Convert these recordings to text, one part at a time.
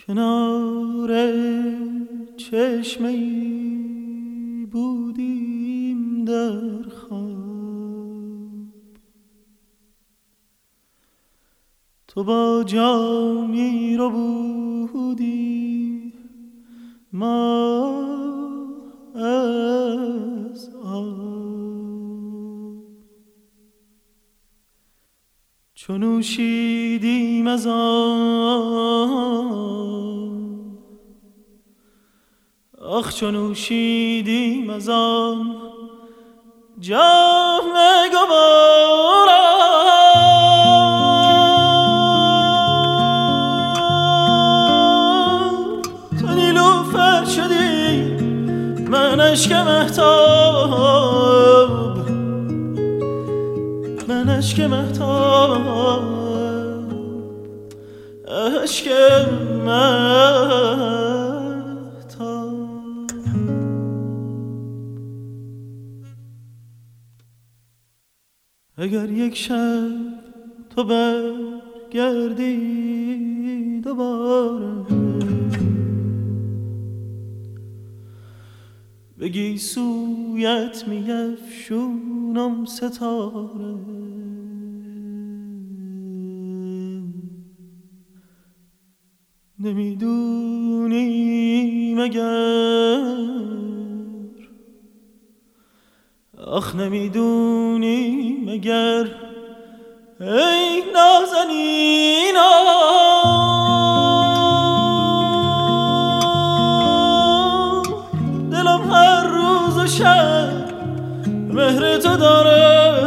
کنار چشمه‌ای بودیم در خواب، تو با جامی رو بودی ما از آب، چون نوشیدیم از آن، آخ چون نوشیدیم از آن جام گوارا، تو نیلوفر شدی من اشک مهتاب، من اشک مهتاب، اشک مهتاب. اگر یک شب تو برگردی دوباره، بگی سویت میفشونم ستاره، نمیدونی مگر، آخ نمیدونی مگر ای نازنینا، دلم هر روز و شب مهر تو داره،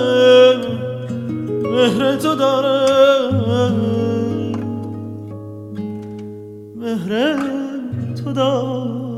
مهر تو داره، مهر تو داره.